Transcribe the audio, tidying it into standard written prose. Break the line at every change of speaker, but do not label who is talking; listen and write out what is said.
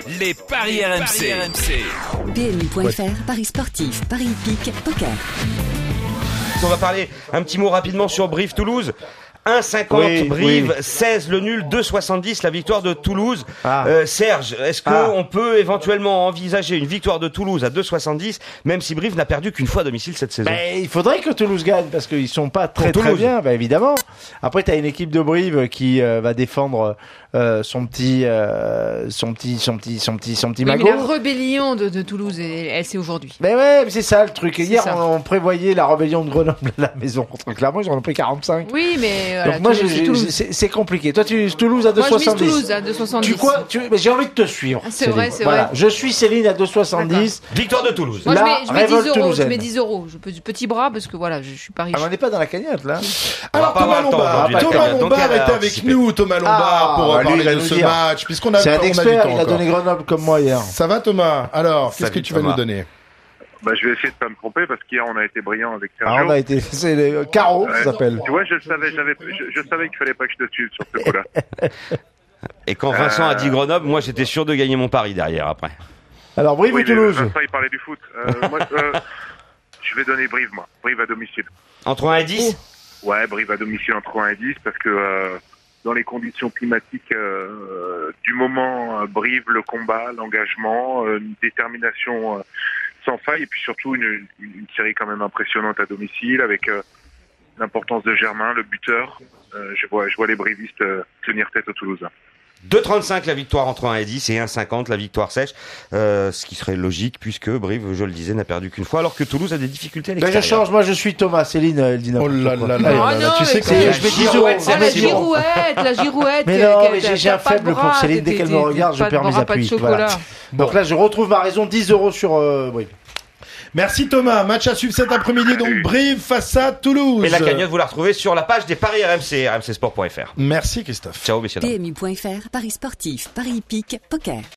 Les paris RMC.
PMU.fr, paris sportif, paris hippique, poker.
On va parler un petit mot rapidement sur Brive-Toulouse. 1,50 Brive, 16 le nul, 2,70 la victoire de Toulouse. Serge, est-ce qu'on peut éventuellement envisager une victoire de Toulouse à 2,70, même si Brive n'a perdu qu'une fois à domicile cette saison?
Il faudrait que Toulouse gagne parce qu'ils sont pas très bien, évidemment. Après, t'as une équipe de Brive qui va défendre son petit magot.
Mais la rébellion de Toulouse, elle c'est aujourd'hui.
Mais c'est ça le truc. Hier, on prévoyait la rébellion de Grenoble à la maison. Clairement, ils en ont pris 45.
Oui, mais
donc moi, c'est compliqué. Toi, Toulouse à 2,70.
Moi, je mise Toulouse à 2,70.
Mais j'ai envie de te suivre.
C'est vrai.
Je suis Céline à 2,70.
Victoire de Toulouse.
Moi, je mets 10 euros. Je mets 10 euros. Je peux du petit bras parce que voilà, je suis pas riche.
On n'est pas dans la cagnotte, là.
Alors, Thomas Lombard était avec nous, Thomas Lombard, pour parler de ce match, puisqu'on a,
c'est un expert,
on a du temps
il a donné Grenoble comme moi hier.
Ça va, Thomas? Alors, qu'est-ce que tu vas nous donner?
Je vais essayer de pas me tromper parce qu'hier on a été brillant avec Sergio.
C'est les carreaux, ça s'appelle.
Tu vois, je savais qu'il fallait pas que je te suive sur ce coup-là.
Et quand Vincent a dit Grenoble, moi j'étais sûr de gagner mon pari derrière après.
Alors Brive ou Toulouse?
Vincent il parlait du foot. Moi, je vais donner Brive, moi. Brive à domicile.
Entre 1 et 10?
Ouais, Brive à domicile entre 1 et 10 parce que dans les conditions climatiques du moment, Brive, le combat, l'engagement, une détermination sans faille et puis surtout une série quand même impressionnante à domicile avec l'importance de Germain, le buteur. Je vois les brivistes tenir tête aux Toulousains.
2,35 la victoire entre 1 et 10 et 1,50 la victoire sèche, ce qui serait logique puisque Brive, je le disais, n'a perdu qu'une fois alors que Toulouse a des difficultés à l'extérieur.
Je change, moi je suis Thomas, Céline, elle dit
Oh là là
là,
tu sais que
je vais 10 euros.
La girouette.
Mais non, mais j'ai un faible pour Céline, dès qu'elle me regarde, je perds mes appuis. Voilà. Donc là, je retrouve ma raison, 10 euros sur Brive.
Merci Thomas, match à suivre cet après-midi, donc Brive face à Toulouse.
Et la cagnotte, vous la retrouvez sur la page des paris RMC, rmcsport.fr.
Merci Christophe.
Ciao messieurs.
PMU.fr, paris sportif, paris hippique, poker.